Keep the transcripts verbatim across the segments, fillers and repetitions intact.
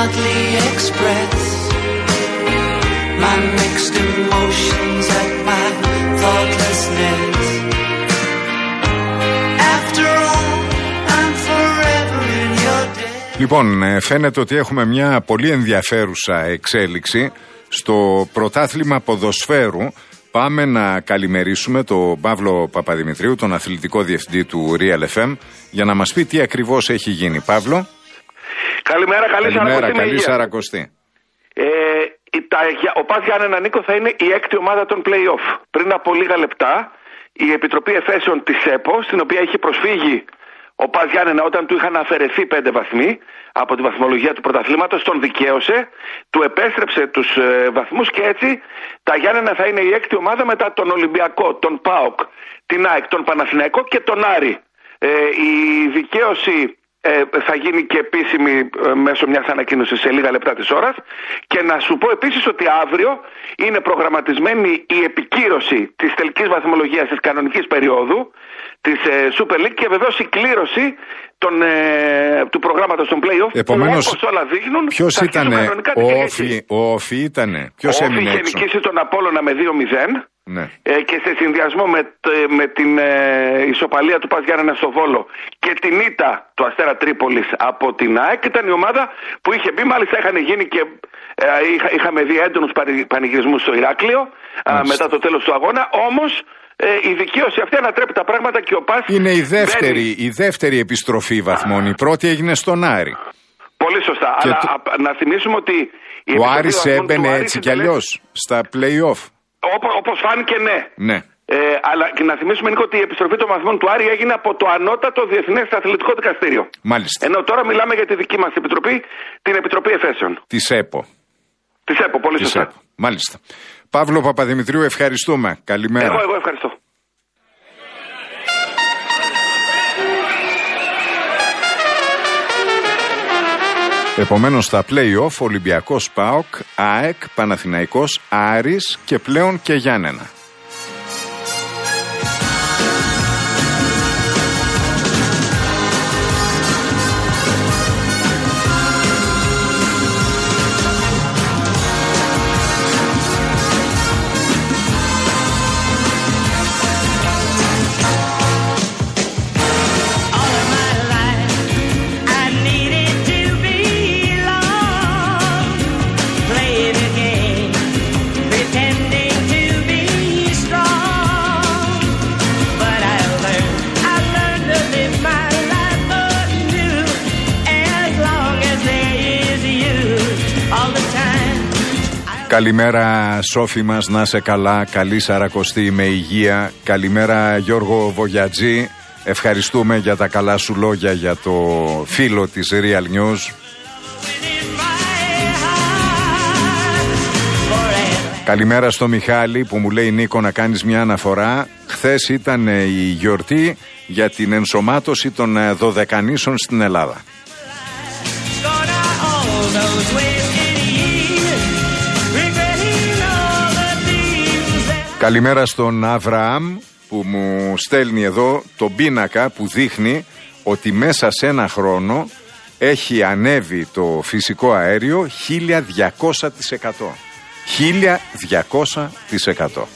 hardly express my mixed emotions at my thoughtlessness. After all, I'm forever in your debt. Λοιπόν, φαίνεται ότι έχουμε μια πολύ ενδιαφέρουσα εξέλιξη στο πρωτάθλημα ποδοσφαίρου. Πάμε να καλημερίσουμε τον Παύλο Παπαδημητρίου, τον αθλητικό διευθυντή του Real εφ εμ, για να μας πει τι ακριβώς έχει γίνει. Παύλο. Καλημέρα, καλή Καλημέρα, καλή Σαρακοστή. Ε, ο ΠΑΣ Γιάννενα, Νίκο, θα είναι η έκτη ομάδα των play-off. Πριν από λίγα λεπτά, η Επιτροπή Εφέσεων της ΕΠΟ, στην οποία είχε προσφύγει ο ΠΑΣ Γιάννενα όταν του είχαν αφαιρεθεί πέντε βαθμοί από τη βαθμολογία του πρωταθλήματος, τον δικαίωσε, του επέστρεψε τους ε, βαθμούς και έτσι τα Γιάννενα θα είναι η έκτη ομάδα μετά τον Ολυμπιακό, τον ΠΑΟΚ, την ΑΕΚ, τον Παναθηναϊκό και τον Άρη. Ε, η δικαίωση ε, θα γίνει και επίσημη ε, μέσω μιας ανακοίνωσης σε λίγα λεπτά της ώρας. Και να σου πω επίσης ότι αύριο είναι προγραμματισμένη η επικύρωση της τελικής βαθμολογίας της κανονικής περίοδου της ε, Super League και βεβαίως η κλήρωση των, ε, του προγράμματος των play-off. Επομένως, όπως όλα δείχνουν, ποιος ήταν ο Όφη, ο Όφη ήτανε, ποιος έμεινε έξω. Ο Όφη είχε νικήσει τον Απόλλωνα με δύο μηδέν. Ναι. Ε, και σε συνδυασμό με, με την ε, ισοπαλία του ΠΑΣ Γιάννενα στο Βόλο και την ήττα του Αστέρα Τρίπολης από την ΑΕΚ ήταν η ομάδα που είχε μπει. Μάλιστα είχαν γίνει και ε, είχα, είχαμε δει έντονους πανηγυρισμούς στο Ηράκλειο ε, μετά το τέλος του αγώνα. Όμως ε, η δικαίωση αυτή ανατρέπει τα πράγματα και ο ΠΑΣ είναι η δεύτερη, η δεύτερη επιστροφή βαθμών. Η πρώτη έγινε στον Άρη. Πολύ σωστά. Και αλλά το... α, να θυμίσουμε ότι η ο Άρης έμπαινε έτσι κι αλλιώς στα play-off. Όπως φάνηκε, ναι. ναι. Ε, αλλά και να θυμίσουμε, Νίκο, ότι η επιστροφή των βαθμών του Άρη έγινε από το ανώτατο Διεθνές Αθλητικό Δικαστήριο. Μάλιστα. Ενώ τώρα μιλάμε για τη δική μας επιτροπή, την Επιτροπή Εφέσεων. Της ΕΠΟ. Της ΕΠΟ, πολύ Της σωστά. ΕΠΟ. Μάλιστα. Παύλο Παπαδημητρίου, ευχαριστούμε. Καλημέρα. Εγώ, εγώ ευχαριστώ. Επομένως στα play-off Ολυμπιακός ΠΑΟΚ, ΑΕΚ, Παναθηναϊκός, Άρης και πλέον και Γιάννενα. Καλημέρα Σόφη μας, να σε καλά, καλή Σαρακοστή με υγεία. Καλημέρα Γιώργο Βογιατζή, ευχαριστούμε για τα καλά σου λόγια για το φίλο της Real News. Καλημέρα στο Μιχάλη που μου λέει Νίκο να κάνεις μια αναφορά. Χθες ήταν η γιορτή για την ενσωμάτωση των Δωδεκανήσων στην Ελλάδα. Καλημέρα στον Αβραάμ που μου στέλνει εδώ τον πίνακα που δείχνει ότι μέσα σε ένα χρόνο έχει ανέβει το φυσικό αέριο χίλια διακόσια τοις εκατό. χίλια διακόσια τοις εκατό.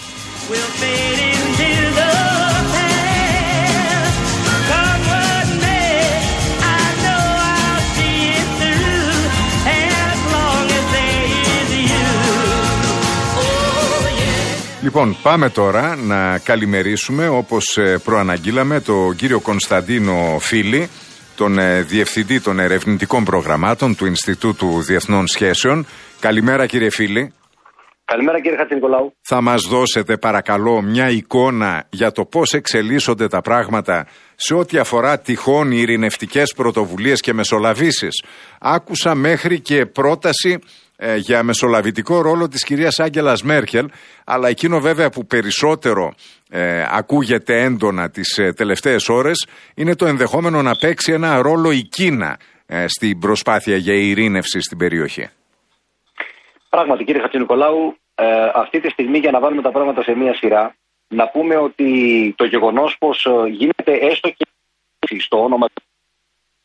Λοιπόν, πάμε τώρα να καλημερίσουμε, όπως προαναγγείλαμε, τον κύριο Κωνσταντίνο Φίλη, τον Διευθυντή των Ερευνητικών Προγραμμάτων του Ινστιτούτου Διεθνών Σχέσεων. Καλημέρα κύριε Φίλη. Καλημέρα κύριε Χατζηνικολάου. Θα μας δώσετε παρακαλώ μια εικόνα για το πώς εξελίσσονται τα πράγματα σε ό,τι αφορά τυχόν ειρηνευτικές πρωτοβουλίες και μεσολαβήσεις. Άκουσα μέχρι και πρόταση ε, για μεσολαβητικό ρόλο της κυρίας Άγγελας Μέρκελ, αλλά εκείνο βέβαια που περισσότερο ε, ακούγεται έντονα τις ε, τελευταίες ώρες είναι το ενδεχόμενο να παίξει ένα ρόλο η Κίνα ε, στην προσπάθεια για ειρήνευση στην περιοχή. Πράγματι κύριε Χατζηνικολάου, ε, αυτή τη στιγμή για να βάλουμε τα πράγματα σε μία σειρά, να πούμε ότι το γεγονός πως γίνεται έστω και στο όνομα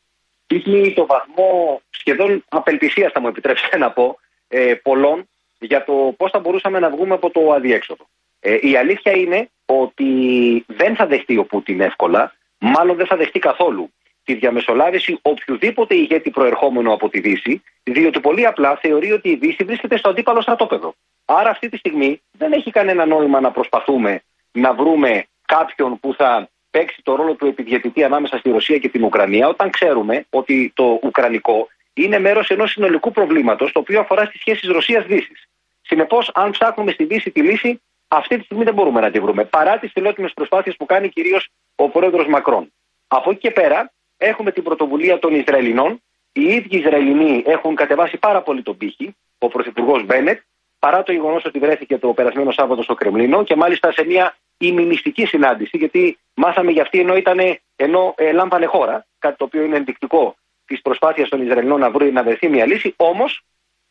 δείχνει το βαθμό σχεδόν απελπισίας, θα μου επιτρέψετε να πω, ε, πολλών για το πώς θα μπορούσαμε να βγούμε από το αδιέξοδο. Ε, η αλήθεια είναι ότι δεν θα δεχτεί ο Πούτιν εύκολα, μάλλον δεν θα δεχτεί καθόλου τη διαμεσολάβηση οποιοδήποτε ηγέτη προερχόμενο από τη Δύση, διότι πολύ απλά θεωρεί ότι η Δύση βρίσκεται στο αντίπαλο στρατόπεδο. Άρα αυτή τη στιγμή δεν έχει κανένα νόημα να προσπαθούμε να βρούμε κάποιον που θα παίξει το ρόλο του επιδιαιτητή ανάμεσα στη Ρωσία και την Ουκρανία, όταν ξέρουμε ότι το ουκρανικό είναι μέρος ενός συνολικού προβλήματος, το οποίο αφορά στις σχέσεις Ρωσίας-Δύσης. Συνεπώς, αν ψάχνουμε στη Δύση τη λύση, αυτή τη στιγμή δεν μπορούμε να τη βρούμε, παρά τις φιλότιμες προσπάθειες που κάνει κυρίως ο πρόεδρος Μακρόν. Από εκεί και πέρα, έχουμε την πρωτοβουλία των Ισραηλινών. Οι ίδιοι Ισραηλινοί έχουν κατεβάσει πάρα πολύ τον πύχη, ο πρωθυπουργός Μπένετ, παρά το γεγονός ότι βρέθηκε το περασμένο Σάββατο στο Κρεμλίνο και μάλιστα σε μια ημιμυστική συνάντηση, γιατί μάθαμε για αυτή ενώ, ήτανε, ενώ ε, λάμπανε χώρα, κάτι το οποίο είναι ενδεικτικό της προσπάθειας των Ισραηλινών να, βρει, να βρεθεί μια λύση. Όμως,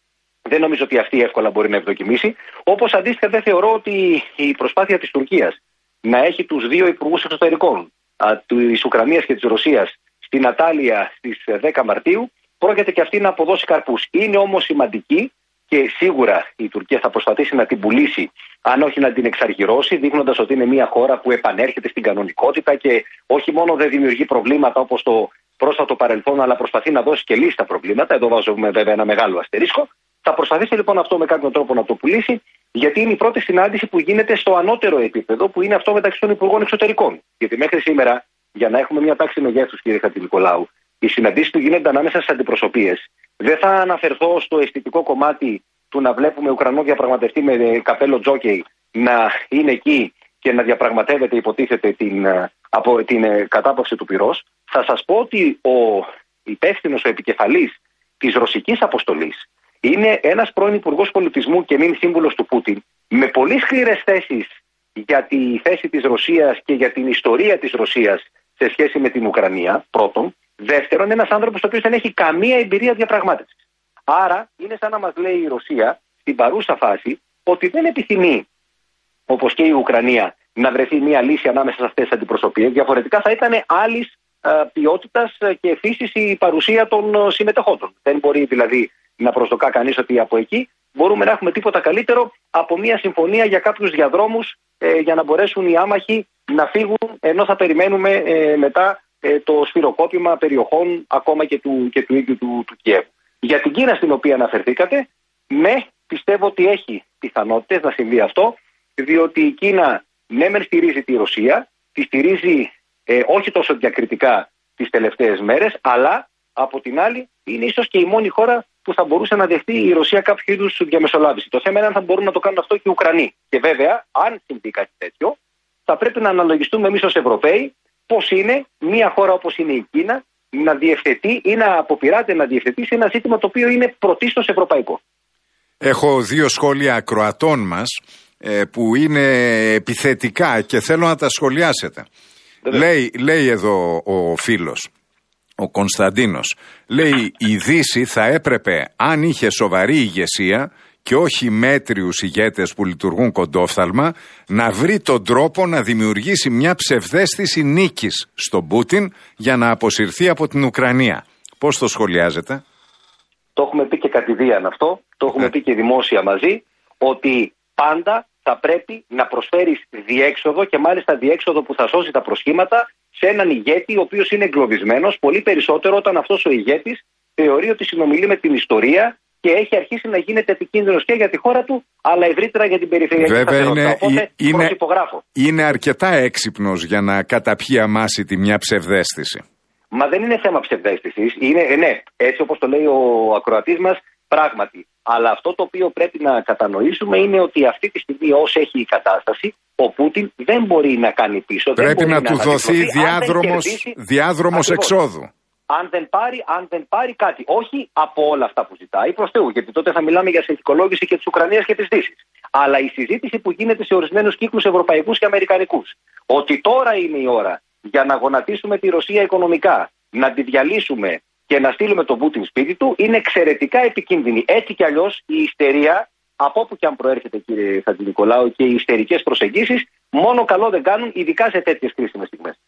δεν νομίζω ότι αυτή εύκολα μπορεί να ευδοκιμήσει. Όπως αντίστοιχα, δεν θεωρώ ότι η προσπάθεια της Τουρκίας να έχει τους δύο υπουργούς εξωτερικών, της Ουκρανίας και της Ρωσίας, στην Ατάλεια στις δέκα Μαρτίου, πρόκειται και αυτή να αποδώσει καρπούς. Είναι όμως σημαντική και σίγουρα η Τουρκία θα προσπαθήσει να την πουλήσει, αν όχι να την εξαργυρώσει, δείχνοντας ότι είναι μια χώρα που επανέρχεται στην κανονικότητα και όχι μόνο δεν δημιουργεί προβλήματα όπως το πρόσφατο παρελθόν, αλλά προσπαθεί να δώσει και λύση στα προβλήματα. Εδώ βάζουμε βέβαια ένα μεγάλο αστερίσκο. Θα προσπαθήσει λοιπόν αυτό με κάποιον τρόπο να το πουλήσει, γιατί είναι η πρώτη συνάντηση που γίνεται στο ανώτερο επίπεδο, που είναι αυτό μεταξύ των Υπουργών Εξωτερικών. Γιατί μέχρι σήμερα, για να έχουμε μια τάξη μεγέθους, κύριε Χατζηνικολάου, οι συναντήσεις που γίνονται ανάμεσα στις αντιπροσωπείες. Δεν θα αναφερθώ στο αισθητικό κομμάτι του να βλέπουμε Ουκρανό διαπραγματευτή με καπέλο τζόκεϊ να είναι εκεί και να διαπραγματεύεται, υποτίθεται, την, από, την κατάπαυση του πυρός. Θα σας πω ότι ο υπεύθυνος, ο επικεφαλής της ρωσικής αποστολής είναι ένας πρώην υπουργός πολιτισμού και νυν σύμβουλος του Πούτιν, με πολύ σκληρές θέσεις για τη θέση της Ρωσίας και για την ιστορία της Ρωσίας σε σχέση με την Ουκρανία, πρώτον. Δεύτερον, ένας άνθρωπος ο οποίος δεν έχει καμία εμπειρία διαπραγμάτευσης. Άρα, είναι σαν να μας λέει η Ρωσία, στην παρούσα φάση, ότι δεν επιθυμεί, όπως και η Ουκρανία, να βρεθεί μια λύση ανάμεσα σε αυτές τις αντιπροσωπείες. Διαφορετικά θα ήταν άλλης ποιότητας και φύσης η παρουσία των συμμετεχόντων. Δεν μπορεί δηλαδή να προσδοκά κανείς ότι από εκεί μπορούμε να έχουμε τίποτα καλύτερο από μια συμφωνία για κάποιους διαδρόμους ε, για να μπορέσουν οι άμαχοι να φύγουν, ενώ θα περιμένουμε ε, μετά ε, το σφυροκόπημα περιοχών ακόμα και του, και του ίδιου του, του Κιέβου. Για την Κίνα, στην οποία αναφερθήκατε, ναι, πιστεύω ότι έχει πιθανότητες να συμβεί αυτό, διότι η Κίνα ναι μεν στηρίζει τη Ρωσία, τη στηρίζει ε, όχι τόσο διακριτικά τις τελευταίες μέρες, αλλά από την άλλη είναι ίσως και η μόνη χώρα που θα μπορούσε να δεχτεί η Ρωσία κάποιο είδους διαμεσολάβηση. Το θέμα είναι αν θα μπορούν να το κάνουν αυτό και οι Ουκρανοί. Και βέβαια, αν συμβεί κάτι τέτοιο, θα πρέπει να αναλογιστούμε εμείς ως Ευρωπαίοι πώς είναι μια χώρα όπως είναι η Κίνα να διευθετεί ή να αποπειράται να διευθετήσει ένα ζήτημα το οποίο είναι πρωτίστως ευρωπαϊκό. Έχω δύο σχόλια ακροατών μας ε, που είναι επιθετικά και θέλω να τα σχολιάσετε. Λέει, λέει εδώ ο φίλος, ο Κωνσταντίνος, λέει η Δύση θα έπρεπε, αν είχε σοβαρή ηγεσία και όχι μέτριους ηγέτες που λειτουργούν κοντόφθαλμα, να βρει τον τρόπο να δημιουργήσει μια ψευδαίσθηση νίκης στον Πούτιν για να αποσυρθεί από την Ουκρανία. Πώς το σχολιάζετε? Το έχουμε πει και κατηδίαν αυτό, το έχουμε ε. πει και δημόσια μαζί, ότι πάντα θα πρέπει να προσφέρεις διέξοδο και μάλιστα διέξοδο που θα σώσει τα προσχήματα σε έναν ηγέτη ο οποίος είναι εγκλωβισμένος, πολύ περισσότερο όταν αυτός ο ηγέτης θεωρεί ότι συνομιλεί με την ιστορία και έχει αρχίσει να γίνεται επικίνδυνος και για τη χώρα του, αλλά ευρύτερα για την περιφερειακή σταθερότητα. Οπότε είναι, προσυπογράφω. Είναι αρκετά έξυπνος για να καταπιεί αμάσιτη μια ψευδαίσθηση. Μα δεν είναι θέμα ψευδαίσθησης. Είναι, ναι, έτσι όπως το λέει ο ακροατής μας, πράγματι. Αλλά αυτό το οποίο πρέπει να κατανοήσουμε είναι ότι αυτή τη στιγμή όσο έχει η κατάσταση, ο Πούτιν δεν μπορεί να κάνει πίσω. Πρέπει δεν να, να του δοθεί διάδρομος, διάδρομος εξόδου. Αν δεν, πάρει, αν δεν πάρει κάτι, όχι από όλα αυτά που ζητάει προς Θεού, γιατί τότε θα μιλάμε για συνθηκολόγηση και της Ουκρανίας και της Δύσης. Αλλά η συζήτηση που γίνεται σε ορισμένους κύκλους ευρωπαϊκούς και αμερικανικούς, ότι τώρα είναι η ώρα για να γονατίσουμε τη Ρωσία οικονομικά, να τη διαλύσουμε και να στείλουμε τον Πούτιν σπίτι του, είναι εξαιρετικά επικίνδυνη. Έτσι κι αλλιώς η ιστερία, από όπου και αν προέρχεται, κύριε Χατζηνικολάου, και οι ιστερικές προσεγγίσεις, μόνο καλό δεν κάνουν, ειδικά σε τέτοιες κρίσιμες στιγμές.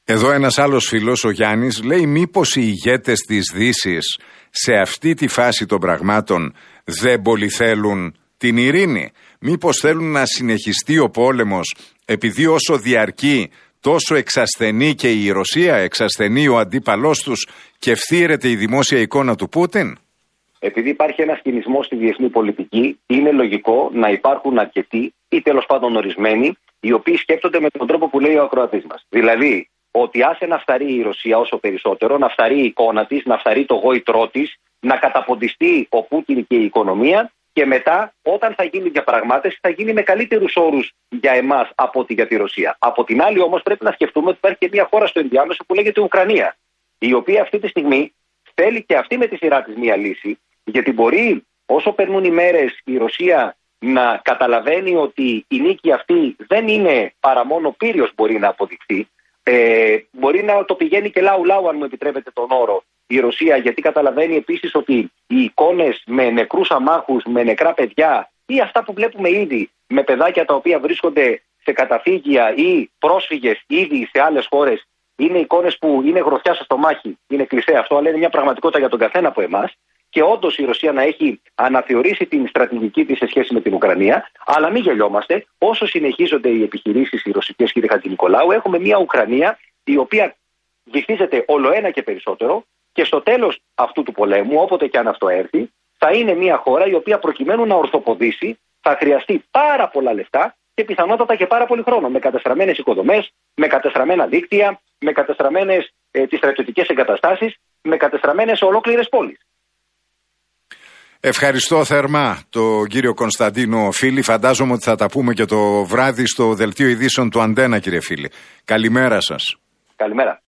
Εδώ ένας άλλος φίλος, ο Γιάννης, λέει μήπως οι ηγέτες της Δύσης σε αυτή τη φάση των πραγμάτων δεν πολύ θέλουν την ειρήνη. Μήπως θέλουν να συνεχιστεί ο πόλεμος επειδή όσο διαρκεί τόσο εξασθενεί και η Ρωσία, εξασθενεί ο αντίπαλός τους και φθήρεται η δημόσια εικόνα του Πούτιν. Επειδή υπάρχει ένας κινησμός στη διεθνή πολιτική, είναι λογικό να υπάρχουν αρκετοί ή τέλος πάντων ορισμένοι, οι οποίοι σκέφτονται με τον τρόπο που λέει ο ακροατής μας. Δηλαδή, ότι άσε να φθαρεί η Ρωσία όσο περισσότερο, να φθαρεί η εικόνα της, να φθαρεί το γόητρό της, να καταποντιστεί ο Πούτιν και η οικονομία, και μετά, όταν θα γίνει διαπραγμάτευση, θα γίνει με καλύτερους όρους για εμάς από ότι για τη Ρωσία. Από την άλλη, όμως, πρέπει να σκεφτούμε ότι υπάρχει και μια χώρα στο ενδιάμεσο που λέγεται Ουκρανία, η οποία αυτή τη στιγμή θέλει και αυτή με τη σειρά της μια λύση, γιατί μπορεί όσο περνούν οι μέρες η Ρωσία να καταλαβαίνει ότι η νίκη αυτή δεν είναι παρά μόνο πύριος, μπορεί να αποδειχθεί. Ε, μπορεί να το πηγαίνει και λαού-λαού, αν μου επιτρέπετε τον όρο, η Ρωσία, γιατί καταλαβαίνει επίσης ότι οι εικόνες με νεκρούς αμάχους, με νεκρά παιδιά ή αυτά που βλέπουμε ήδη με παιδάκια τα οποία βρίσκονται σε καταφύγια ή πρόσφυγες ήδη σε άλλες χώρες, είναι εικόνες που είναι γροθιά στο στομάχι. Είναι κλισέ αυτό, αλλά είναι μια πραγματικότητα για τον καθένα από εμάς. Και όντως η Ρωσία να έχει αναθεωρήσει την στρατηγική της σε σχέση με την Ουκρανία, αλλά μην γελιόμαστε, όσο συνεχίζονται οι επιχειρήσεις οι ρωσικές, κύριε Χατζηνικολάου, έχουμε μια Ουκρανία η οποία βυθίζεται ολοένα και περισσότερο, και στο τέλος αυτού του πολέμου, όποτε και αν αυτό έρθει, θα είναι μια χώρα η οποία προκειμένου να ορθοποδήσει θα χρειαστεί πάρα πολλά λεφτά και πιθανότατα και πάρα πολύ χρόνο, με κατεστραμμένες οικοδομές, με κατεστραμμένα δίκτυα, με κατεστραμμένες ε, τις στρατιωτικές εγκαταστάσεις, με κατεστραμμένες ολόκληρες πόλεις. Ευχαριστώ θερμά τον κύριο Κωνσταντίνο Φίλη. Φαντάζομαι ότι θα τα πούμε και το βράδυ στο δελτίο ειδήσεων του Αντένα, κύριε Φίλη. Καλημέρα σας. Καλημέρα.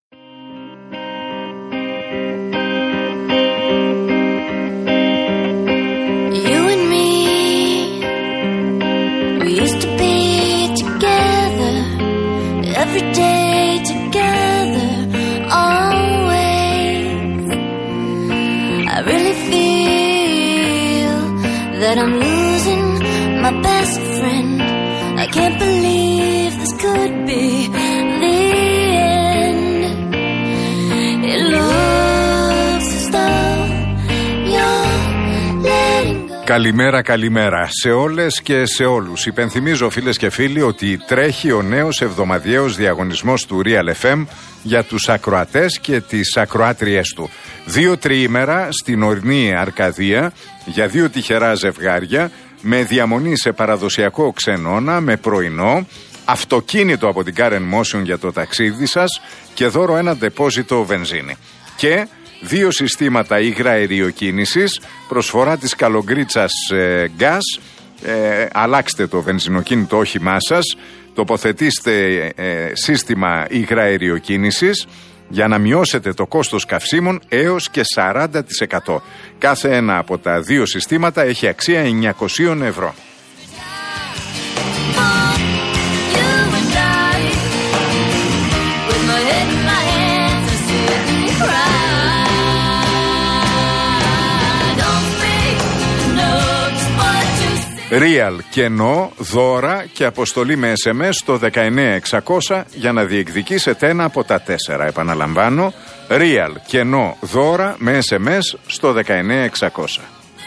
That I'm losing my best friend. I can't believe this could be the end. It looks as though you're letting go. Καλημέρα, καλημέρα σε όλες και σε όλους. Υπενθυμίζω, φίλες και φίλοι, ότι τρέχει ο νέος εβδομαδιαίος διαγωνισμός του Real εφ εμ για τους ακροατές και τις ακροάτριές του. Δύο τριήμερα στην ορεινή Αρκαδία για δύο τυχερά ζευγάρια με διαμονή σε παραδοσιακό ξενώνα με πρωινό, αυτοκίνητο από την Karen Motion για το ταξίδι σας και δώρο ένα ντεπόζιτο βενζίνη. Και δύο συστήματα υγραεριοκίνησης, προσφορά της Καλογκρίτσας ε, Gas. Ε, αλλάξτε το βενζινοκίνητο όχημά σας, τοποθετήστε ε, σύστημα υγραεριοκίνησης για να μειώσετε το κόστος καυσίμων έως και σαράντα τοις εκατό. Κάθε ένα από τα δύο συστήματα έχει αξία εννιακόσια ευρώ. Real, κενό, δώρα και αποστολή με ες εμ ες στο δεκαεννιά εξακόσια για να διεκδικήσετε ένα από τα τέσσερα. Επαναλαμβάνω, Real, κενό, δώρα με ες εμ ες στο δεκαεννιά εξακόσια.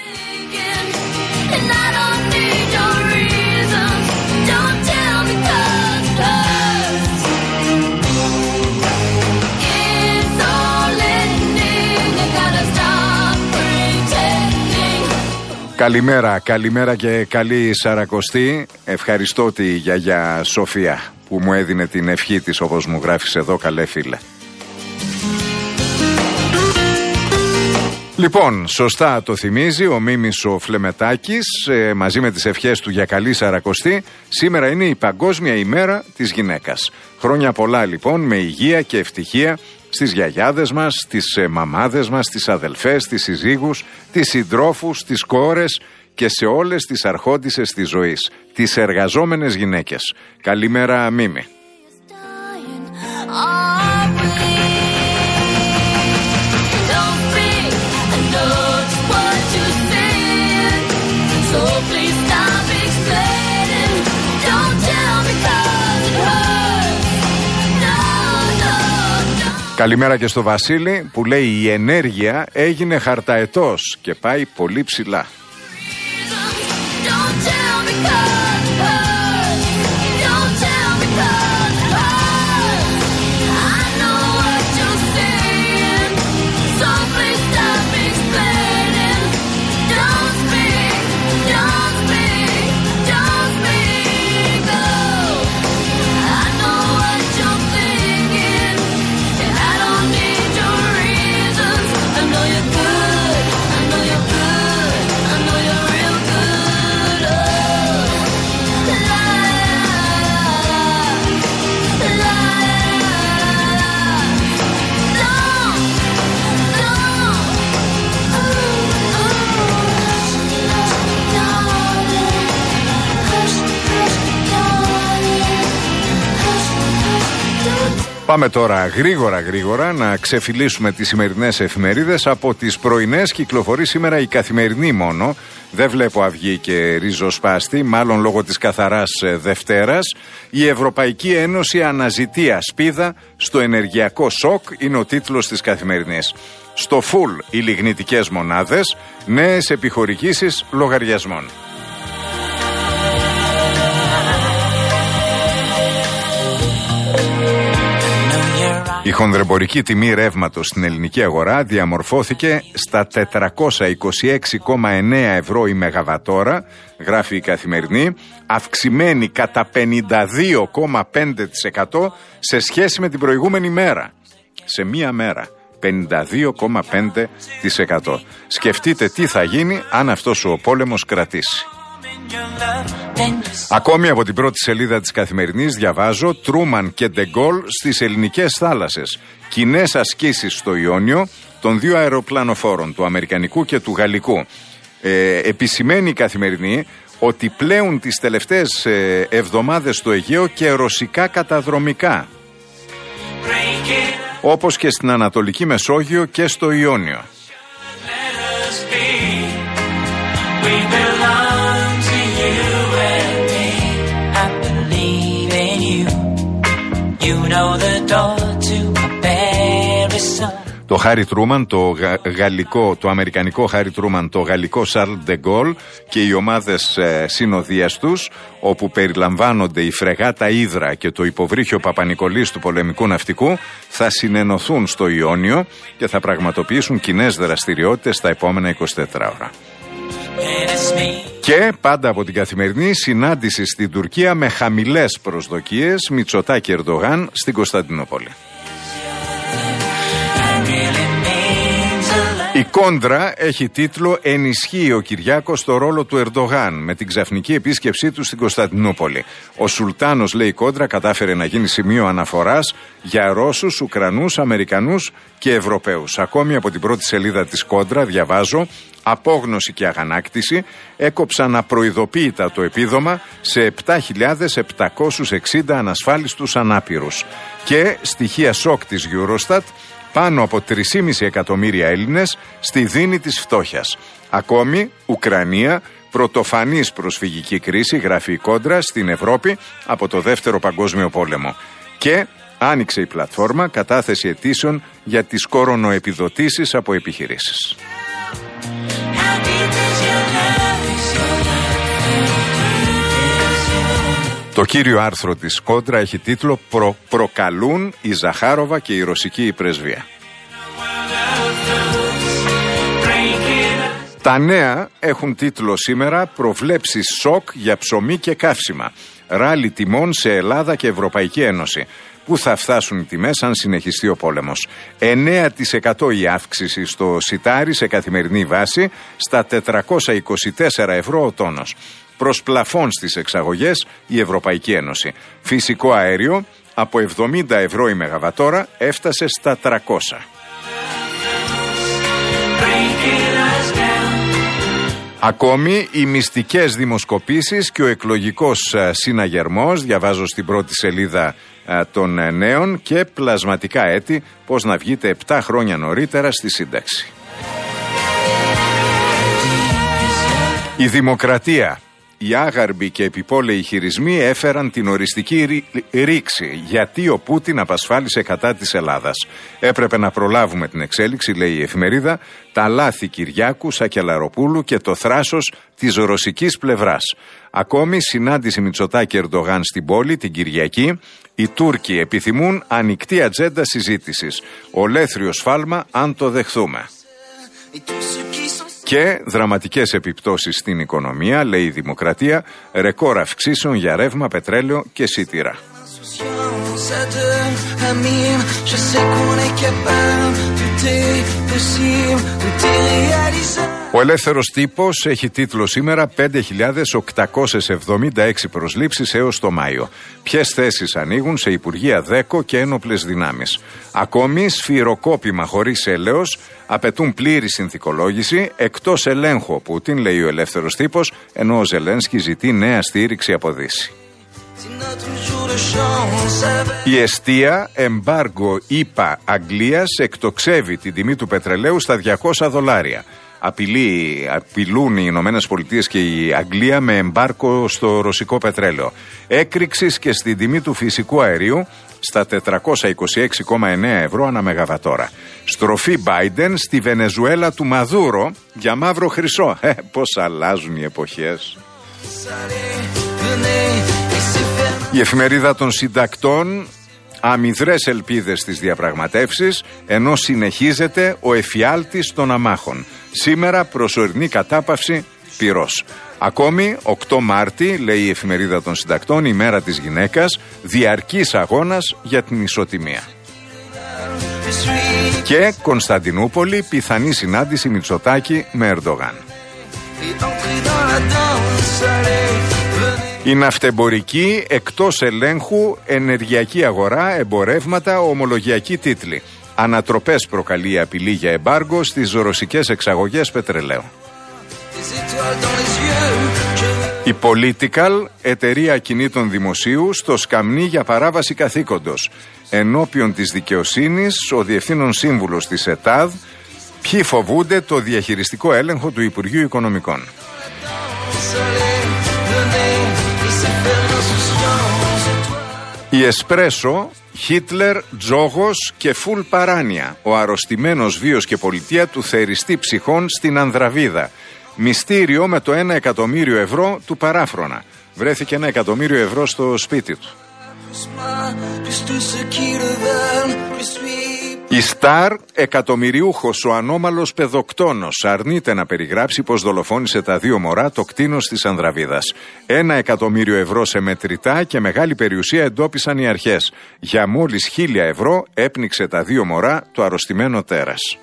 Καλημέρα, καλημέρα και καλή Σαρακοστή. Ευχαριστώ τη γιαγιά Σοφία που μου έδινε την ευχή της, όπως μου γράφεις εδώ, καλέ φίλε. Λοιπόν, σωστά το θυμίζει ο Μίμης ο Φλεμετάκης, ε, μαζί με τις ευχές του για καλή Σαρακοστή. Σήμερα είναι η Παγκόσμια ημέρα της γυναίκας. Χρόνια πολλά λοιπόν, με υγεία και ευτυχία στις γιαγιάδες μας, στις ε, μαμάδες μας, στις αδελφές, στις συζύγους, τις συντρόφους, τις κόρες και σε όλες τις αρχόντισσες της ζωής, τις εργαζόμενες γυναίκες. Καλημέρα Μίμη. Καλημέρα και στο Βασίλη που λέει η ενέργεια έγινε χαρταετός και πάει πολύ ψηλά. Πάμε τώρα γρήγορα γρήγορα να ξεφυλίσουμε τις σημερινές εφημερίδες. Από τις πρωινές κυκλοφορεί σήμερα η Καθημερινή μόνο. Δεν βλέπω Αυγή και ριζοσπάστη, μάλλον λόγω της καθαράς Δευτέρας. Η Ευρωπαϊκή Ένωση αναζητεί ασπίδα στο ενεργειακό σοκ, είναι ο τίτλος της Καθημερινής. Στο φουλ οι λιγνητικές μονάδες, νέες επιχορηγήσεις λογαριασμών. Η χονδρεμπορική τιμή ρεύματος στην ελληνική αγορά διαμορφώθηκε στα τετρακόσια είκοσι έξι κόμμα εννέα ευρώ η μεγαβατόρα, γράφει η Καθημερινή, αυξημένη κατά πενήντα δύο κόμμα πέντε τοις εκατό σε σχέση με την προηγούμενη μέρα. Σε μία μέρα. πενήντα δύο κόμμα πέντε τοις εκατό. Σκεφτείτε τι θα γίνει αν αυτός ο πόλεμος κρατήσει. Ακόμη από την πρώτη σελίδα της Καθημερινής διαβάζω Τρούμαν και Ντεγκόλ στις ελληνικές θάλασσες. Κοινές ασκήσεις στο Ιόνιο των δύο αεροπλανοφόρων, του Αμερικανικού και του Γαλλικού. Ε, επισημαίνει η Καθημερινή ότι πλέουν τις τελευταίες ε, εβδομάδες στο Αιγαίο και ρωσικά καταδρομικά. Όπως και στην Ανατολική Μεσόγειο και στο Ιόνιο. Το Χάρι Τρούμαν, το γα, γαλλικό, το αμερικανικό Χάρι Τρούμαν, το γαλλικό Σαρλ ντε Γκόλ και οι ομάδες ε, συνοδείας τους, όπου περιλαμβάνονται η φρεγάτα Ύδρα και το υποβρύχιο Παπα-Νικολής του πολεμικού ναυτικού, θα συνενωθούν στο Ιόνιο και θα πραγματοποιήσουν κοινές δραστηριότητες τα επόμενα είκοσι τέσσερις ώρα. Και πάντα από την Καθημερινή, συνάντηση στην Τουρκία με χαμηλές προσδοκίες, Μητσοτάκη Ερντογάν στην Κωνσταντινούπολη. Η Κόντρα έχει τίτλο «Ενισχύει ο Κυριάκος στο ρόλο του Ερντογάν» με την ξαφνική επίσκεψή του στην Κωνσταντινούπολη. Ο Σουλτάνος, λέει η Κόντρα, κατάφερε να γίνει σημείο αναφοράς για Ρώσους, Ουκρανούς, Αμερικανούς και Ευρωπαίους. Ακόμη από την πρώτη σελίδα της Κόντρα διαβάζω «Απόγνωση και αγανάκτηση έκοψαν απροειδοποίητα το επίδομα σε επτά χιλιάδες επτακόσιους εξήντα ανασφάλιστους ανάπηρους». Και στοιχεία σοκ της Eurostat, πάνω από τρία κόμμα πέντε εκατομμύρια Έλληνες στη δίνη της φτώχειας. Ακόμη, Ουκρανία, πρωτοφανής προσφυγική κρίση, γράφει η Κόντρα, στην Ευρώπη από το Δεύτερο Παγκόσμιο Πόλεμο. Και άνοιξε η πλατφόρμα κατάθεση αιτήσεων για τις κορονοεπιδοτήσεις από επιχειρήσεις. Το κύριο άρθρο της Κόντρα έχει τίτλο Προ, «Προκαλούν η Ζαχάροβα και η Ρωσική πρεσβεία». Τα νέα έχουν τίτλο σήμερα «Προβλέψεις σοκ για ψωμί και καύσιμα. Ράλι τιμών σε Ελλάδα και Ευρωπαϊκή Ένωση». Πού θα φτάσουν οι τιμές αν συνεχιστεί ο πόλεμος. εννέα τοις εκατό η αύξηση στο σιτάρι σε καθημερινή βάση στα τετρακόσια είκοσι τέσσερα ευρώ ο τόνος. Προς πλαφόν στις εξαγωγές η Ευρωπαϊκή Ένωση. Φυσικό αέριο από εβδομήντα ευρώ η μεγαβατόρα έφτασε στα τριακόσια. Ακόμη οι μυστικές δημοσκοπήσεις και ο εκλογικός συναγερμός, διαβάζω στην πρώτη σελίδα των νέων, και πλασματικά έτη, πώς να βγείτε επτά χρόνια νωρίτερα στη σύνταξη. Η Δημοκρατία. οι άγαρμποι και επιπόλαιοι χειρισμοί έφεραν την οριστική ρήξη, γιατί ο Πούτιν απασφάλισε κατά της Ελλάδας. Έπρεπε να προλάβουμε την εξέλιξη, λέει η εφημερίδα, τα λάθη Κυριάκου, Σακελαροπούλου και το θράσος της ρωσικής πλευράς. Ακόμη, συνάντηση Μητσοτάκη Ερντογάν στην πόλη την Κυριακή. Οι Τούρκοι επιθυμούν ανοιχτή ατζέντα συζήτησης. Ολέθριο σφάλμα αν το δεχθούμε. Και δραματικές επιπτώσεις στην οικονομία, λέει η Δημοκρατία, ρεκόρ αυξήσεων για ρεύμα, πετρέλαιο και σιτήρα. Ο Ελεύθερος Τύπος έχει τίτλο σήμερα πέντε χιλιάδες οκτακόσιες εβδομήντα έξι προσλήψεις έως το Μάιο. Ποιες θέσεις ανοίγουν σε Υπουργεία ΔΕΚΟ και ένοπλες δυνάμεις. Ακόμη σφυροκόπημα χωρίς έλεος, απαιτούν πλήρη συνθηκολόγηση, εκτός ελέγχου ο Πούτιν, λέει ο Ελεύθερος Τύπος, ενώ ο Ζελένσκι ζητεί νέα στήριξη από Δύση. Η εστία, εμπάργκο ΗΠΑ Αγγλίας, εκτοξεύει την τιμή του πετρελαίου στα διακόσια δολάρια. Απειλεί, απειλούν οι Ηνωμένες Πολιτείες και η Αγγλία με εμπάρκο στο ρωσικό πετρέλαιο. Έκρηξης και στην τιμή του φυσικού αερίου στα τετρακόσια είκοσι έξι κόμμα εννέα ευρώ ανά μεγαβατόρα. Στροφή Biden στη Βενεζουέλα του Μαδούρο για μαύρο χρυσό. Ε, πώς αλλάζουν οι εποχές. Η εφημερίδα των συντακτών, αμυδρές ελπίδες στις διαπραγματεύσεις, ενώ συνεχίζεται ο εφιάλτης των αμάχων. Σήμερα προσωρινή κατάπαυση πυρός. Ακόμη, οκτώ Μάρτη, λέει η εφημερίδα των συντακτών, η μέρα της γυναίκας, διαρκής αγώνας για την ισοτιμία. Και Κωνσταντινούπολη, πιθανή συνάντηση Μητσοτάκη με Ερντογάν. Η ναυτεμπορική, εκτός ελέγχου, ενεργειακή αγορά, εμπορεύματα, ομολογιακοί τίτλοι. Ανατροπές προκαλεί η απειλή για εμπάργκο στις ρωσικές εξαγωγές πετρελαίου. Η Political, εταιρεία κινήτων δημοσίου, στο σκαμνί για παράβαση καθήκοντος. Ενώπιον της δικαιοσύνης, ο διευθύνων σύμβουλος της ΕΤΑΔ, ποιοι φοβούνται το διαχειριστικό έλεγχο του Υπουργείου Οικονομικών. Η Εσπρέσο, Χίτλερ, Τζόγος και φουλ παράνοια. Ο αρρωστημένος βίος και πολιτεία του θεριστή ψυχών στην Ανδραβίδα. Μυστήριο με το ένα εκατομμύριο ευρώ του παράφρονα. Βρέθηκε ένα εκατομμύριο ευρώ στο σπίτι του. Η Σταρ, εκατομμυριούχος ο ανώμαλος παιδοκτόνος, αρνείται να περιγράψει πως δολοφόνησε τα δύο μωρά το κτήνος της Ανδραβίδας. Ένα εκατομμύριο ευρώ σε μετρητά και μεγάλη περιουσία εντόπισαν οι αρχές. Για μόλις χίλια ευρώ έπνιξε τα δύο μωρά το αρρωστημένο τέρας.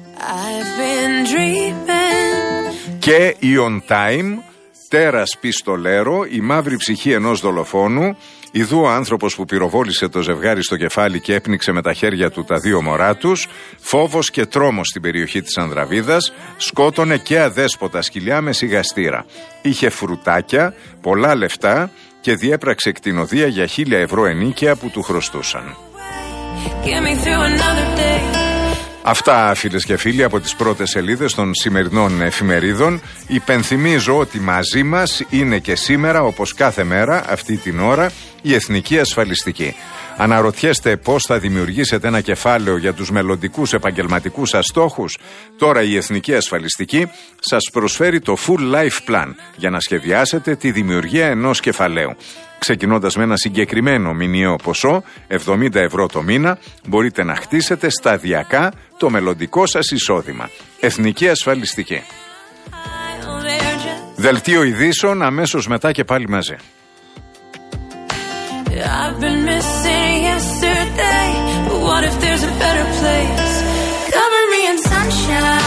Και η On Time, τέρας πιστολέρο, η μαύρη ψυχή ενός δολοφόνου. Ιδού ο άνθρωπος που πυροβόλησε το ζευγάρι στο κεφάλι και έπνιξε με τα χέρια του τα δύο μωρά τους, φόβος και τρόμος στην περιοχή της Ανδραβίδας, σκότωνε και αδέσποτα σκυλιά με σιγαστήρα. Είχε φρουτάκια, πολλά λεφτά και διέπραξε κτηνοδία για χίλια ευρώ ενίκαια που του χρωστούσαν. Αυτά, φίλες και φίλοι, από τις πρώτες σελίδες των σημερινών εφημερίδων. Υπενθυμίζω ότι μαζί μας είναι και σήμερα, όπως κάθε μέρα, αυτή την ώρα, η Εθνική Ασφαλιστική. Αναρωτιέστε πώς θα δημιουργήσετε ένα κεφάλαιο για τους μελλοντικούς επαγγελματικούς σας στόχους? Τώρα η Εθνική Ασφαλιστική σας προσφέρει το Full Life Plan για να σχεδιάσετε τη δημιουργία ενός κεφαλαίου. Ξεκινώντας με ένα συγκεκριμένο μηνιαίο ποσό, εβδομήντα ευρώ το μήνα, μπορείτε να χτίσετε σταδιακά το μελλοντικό σας εισόδημα. Εθνική Ασφαλιστική. Δελτίο ειδήσεων αμέσως μετά και πάλι μαζί. I've been missing yesterday, but what if there's a better place? Cover me in sunshine.